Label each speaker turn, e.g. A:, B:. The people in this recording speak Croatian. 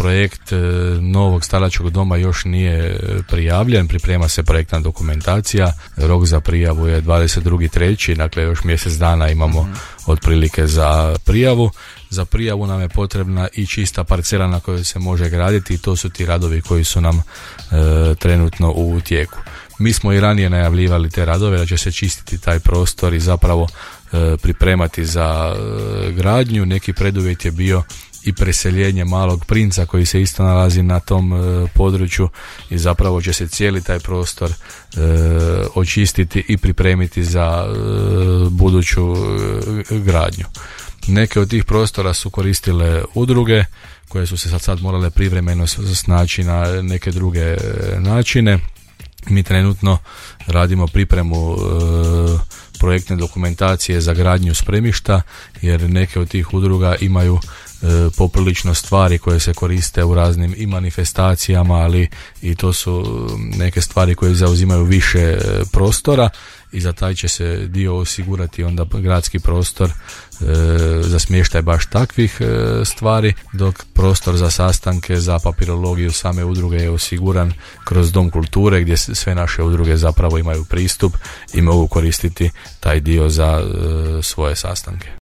A: projekt novog staračkog doma još nije prijavljen, priprema se projektna dokumentacija, rok za prijavu je 22.3., dakle još mjesec dana imamo otprilike za prijavu. Za prijavu nam je potrebna i čista parcela na kojoj se može graditi i to su ti radovi koji su nam trenutno u tijeku. Mi smo i ranije najavljivali te radove da će se čistiti taj prostor i zapravo pripremati za gradnju. Neki preduvjet je bio i preseljenje Malog Princa koji se isto nalazi na tom području i zapravo će se cijeli taj prostor očistiti i pripremiti za buduću gradnju. Neke od tih prostora su koristile udruge koje su se sad morale privremeno snaći na neke druge načine. Mi trenutno radimo pripremu projektne dokumentacije za gradnju spremišta jer neke od tih udruga imaju poprilično stvari koje se koriste u raznim i manifestacijama, ali i to su neke stvari koje zauzimaju više prostora i za taj će se dio osigurati onda gradski prostor za smještaj baš takvih stvari, dok prostor za sastanke, za papirologiju same udruge je osiguran kroz Dom kulture gdje sve naše udruge zapravo imaju pristup i mogu koristiti taj dio za svoje sastanke.